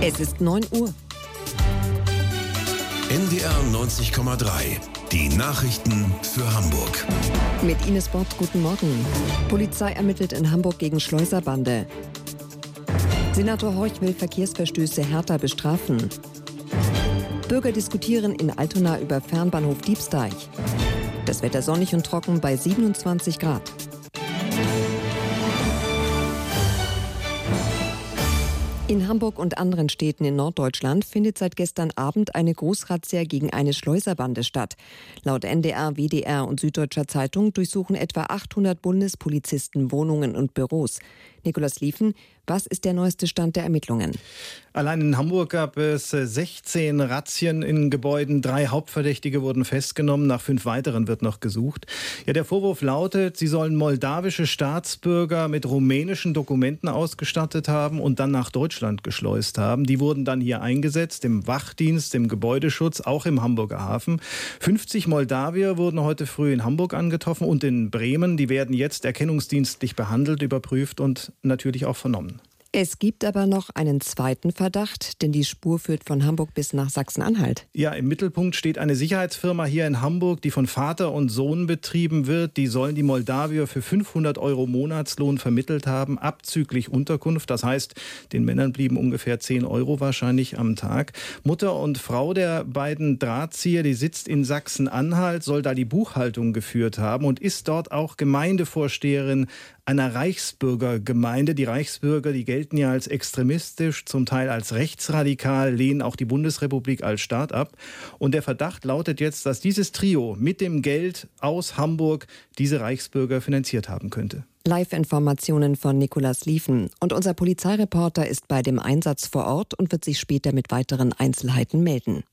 Es ist 9 Uhr. NDR 90,3. Die Nachrichten für Hamburg. Mit Ines Bott, guten Morgen. Polizei ermittelt in Hamburg gegen Schleuserbande. Senator Horch will Verkehrsverstöße härter bestrafen. Bürger diskutieren in Altona über Fernbahnhof Diebsdeich. Das Wetter sonnig und trocken bei 27 Grad. In Hamburg und anderen Städten in Norddeutschland findet seit gestern Abend eine Großrazzia gegen eine Schleuserbande statt. Laut NDR, WDR und Süddeutscher Zeitung durchsuchen etwa 800 Bundespolizisten Wohnungen und Büros. Nikolaus Liefen, was ist der neueste Stand der Ermittlungen? Allein in Hamburg gab es 16 Razzien in Gebäuden. 3 Hauptverdächtige wurden festgenommen. Nach 5 weiteren wird noch gesucht. Ja, der Vorwurf lautet, sie sollen moldawische Staatsbürger mit rumänischen Dokumenten ausgestattet haben und dann nach Deutschland geschleust haben. Die wurden dann hier eingesetzt, im Wachdienst, im Gebäudeschutz, auch im Hamburger Hafen. 50 Moldawier wurden heute früh in Hamburg angetroffen und in Bremen. Die werden jetzt erkennungsdienstlich behandelt, überprüft und natürlich auch vernommen. Es gibt aber noch einen zweiten Verdacht, denn die Spur führt von Hamburg bis nach Sachsen-Anhalt. Ja, im Mittelpunkt steht eine Sicherheitsfirma hier in Hamburg, die von Vater und Sohn betrieben wird. Die sollen die Moldawier für 500 € Monatslohn vermittelt haben, abzüglich Unterkunft. Das heißt, den Männern blieben ungefähr 10 € wahrscheinlich am Tag. Mutter und Frau der beiden Drahtzieher, die sitzt in Sachsen-Anhalt, soll da die Buchhaltung geführt haben und ist dort auch Gemeindevorsteherin einer Reichsbürgergemeinde. Die Reichsbürger, die gelten ja als extremistisch, zum Teil als rechtsradikal, lehnen auch die Bundesrepublik als Staat ab. Und der Verdacht lautet jetzt, dass dieses Trio mit dem Geld aus Hamburg diese Reichsbürger finanziert haben könnte. Live-Informationen von Nikolaus Liefen. Und unser Polizeireporter ist bei dem Einsatz vor Ort und wird sich später mit weiteren Einzelheiten melden.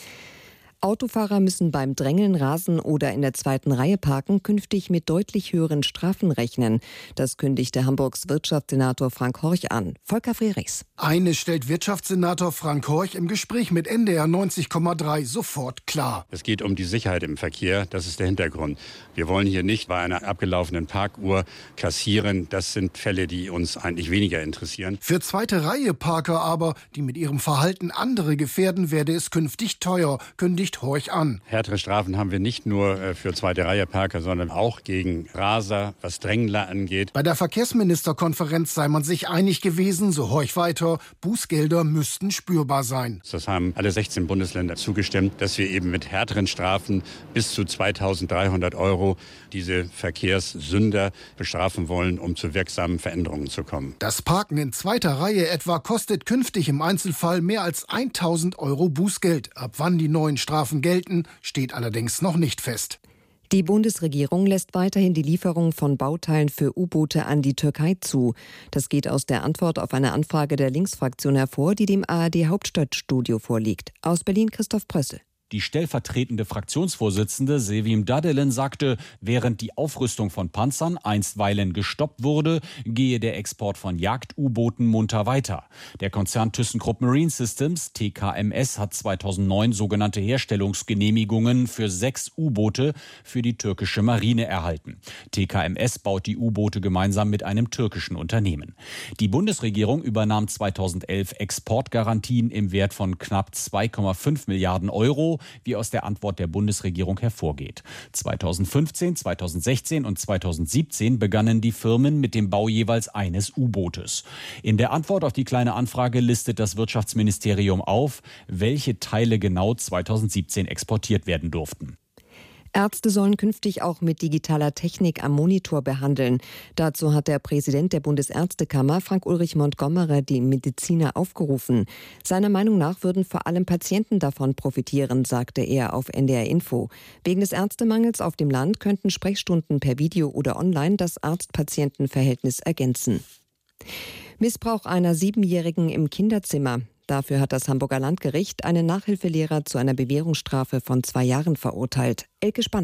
Autofahrer müssen beim Drängeln, Rasen oder in der zweiten Reihe parken künftig mit deutlich höheren Strafen rechnen. Das kündigte Hamburgs Wirtschaftssenator Frank Horch an. Volker Frerichs. Eines stellt Wirtschaftssenator Frank Horch im Gespräch mit NDR 90,3 sofort klar. Es geht um die Sicherheit im Verkehr, das ist der Hintergrund. Wir wollen hier nicht bei einer abgelaufenen Parkuhr kassieren. Das sind Fälle, die uns eigentlich weniger interessieren. Für zweite Reihe Parker aber, die mit ihrem Verhalten andere gefährden, werde es künftig teuer, kündigt Horch an. Härtere Strafen haben wir nicht nur für zweite Reihe Parker, sondern auch gegen Raser, was Drängler angeht. Bei der Verkehrsministerkonferenz sei man sich einig gewesen, so Horch weiter, Bußgelder müssten spürbar sein. Das haben alle 16 Bundesländer zugestimmt, dass wir eben mit härteren Strafen bis zu 2.300 € diese Verkehrssünder bestrafen wollen, um zu wirksamen Veränderungen zu kommen. Das Parken in zweiter Reihe etwa kostet künftig im Einzelfall mehr als 1.000 € Bußgeld. Ab wann die neuen Strafen gelten, steht allerdings noch nicht fest. Die Bundesregierung lässt weiterhin die Lieferung von Bauteilen für U-Boote an die Türkei zu. Das geht aus der Antwort auf eine Anfrage der Linksfraktion hervor, die dem ARD-Hauptstadtstudio vorliegt. Aus Berlin Christoph Prösse. Die stellvertretende Fraktionsvorsitzende Sevim Dadelen sagte, während die Aufrüstung von Panzern einstweilen gestoppt wurde, gehe der Export von Jagd-U-Booten munter weiter. Der Konzern ThyssenKrupp Marine Systems, TKMS, hat 2009 sogenannte Herstellungsgenehmigungen für 6 U-Boote für die türkische Marine erhalten. TKMS baut die U-Boote gemeinsam mit einem türkischen Unternehmen. Die Bundesregierung übernahm 2011 Exportgarantien im Wert von knapp 2,5 Milliarden €, wie aus der Antwort der Bundesregierung hervorgeht. 2015, 2016 und 2017 begannen die Firmen mit dem Bau jeweils eines U-Bootes. In der Antwort auf die Kleine Anfrage listet das Wirtschaftsministerium auf, welche Teile genau 2017 exportiert werden durften. Ärzte sollen künftig auch mit digitaler Technik am Monitor behandeln. Dazu hat der Präsident der Bundesärztekammer, Frank-Ulrich Montgomery, die Mediziner aufgerufen. Seiner Meinung nach würden vor allem Patienten davon profitieren, sagte er auf NDR Info. Wegen des Ärztemangels auf dem Land könnten Sprechstunden per Video oder online das Arzt-Patienten-Verhältnis ergänzen. Missbrauch einer 7-Jährigen im Kinderzimmer. Dafür hat das Hamburger Landgericht einen Nachhilfelehrer zu einer Bewährungsstrafe von 2 Jahren verurteilt. Elke Spanner.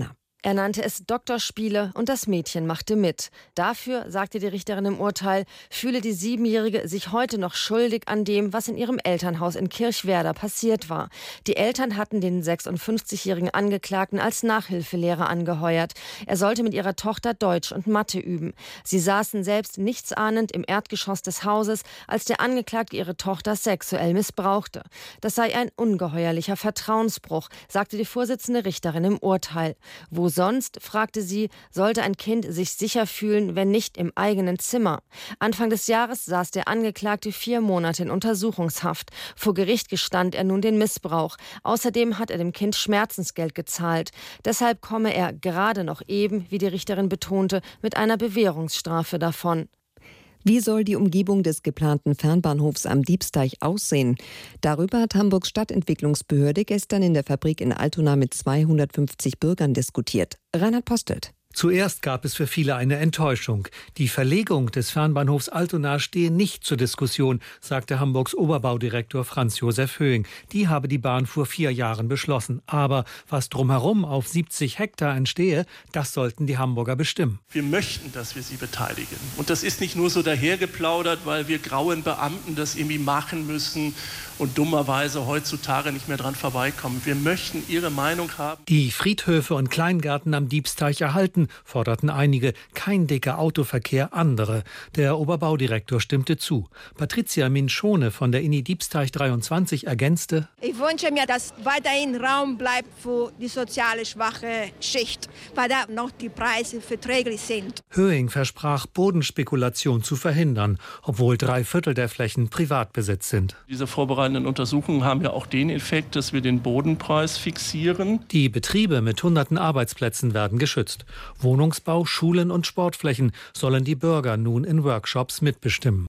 Er nannte es Doktorspiele und das Mädchen machte mit. Dafür, sagte die Richterin im Urteil, fühle die 7-Jährige sich heute noch schuldig an dem, was in ihrem Elternhaus in Kirchwerder passiert war. Die Eltern hatten den 56-jährigen Angeklagten als Nachhilfelehrer angeheuert. Er sollte mit ihrer Tochter Deutsch und Mathe üben. Sie saßen selbst nichtsahnend im Erdgeschoss des Hauses, als der Angeklagte ihre Tochter sexuell missbrauchte. Das sei ein ungeheuerlicher Vertrauensbruch, sagte die Vorsitzende Richterin im Urteil. Wo sonst, fragte sie, sollte ein Kind sich sicher fühlen, wenn nicht im eigenen Zimmer? Anfang des Jahres saß der Angeklagte 4 Monate in Untersuchungshaft. Vor Gericht gestand er nun den Missbrauch. Außerdem hat er dem Kind Schmerzensgeld gezahlt. Deshalb komme er gerade noch eben, wie die Richterin betonte, mit einer Bewährungsstrafe davon. Wie soll die Umgebung des geplanten Fernbahnhofs am Diebsteich aussehen? Darüber hat Hamburgs Stadtentwicklungsbehörde gestern in der Fabrik in Altona mit 250 Bürgern diskutiert. Reinhard Postelt. Zuerst gab es für viele eine Enttäuschung. Die Verlegung des Fernbahnhofs Altona stehe nicht zur Diskussion, sagte Hamburgs Oberbaudirektor Franz Josef Höing. Die habe die Bahn vor 4 Jahren beschlossen. Aber was drumherum auf 70 Hektar entstehe, das sollten die Hamburger bestimmen. Wir möchten, dass wir sie beteiligen. Und das ist nicht nur so dahergeplaudert, weil wir grauen Beamten das irgendwie machen müssen und dummerweise heutzutage nicht mehr dran vorbeikommen. Wir möchten ihre Meinung haben. Die Friedhöfe und Kleingärten am Diebsteich erhalten, forderten einige. Kein dicker Autoverkehr, andere. Der Oberbaudirektor stimmte zu. Patricia Minschone von der INI Diebsteich 23 ergänzte: Ich wünsche mir, dass weiterhin Raum bleibt für die soziale schwache Schicht, weil da noch die Preise verträglich sind. Höing versprach, Bodenspekulation zu verhindern, obwohl 3/4 der Flächen Privatbesitz sind. Diese vorbereitenden Untersuchungen haben ja auch den Effekt, dass wir den Bodenpreis fixieren. Die Betriebe mit hunderten Arbeitsplätzen werden geschützt. Wohnungsbau, Schulen und Sportflächen sollen die Bürger nun in Workshops mitbestimmen.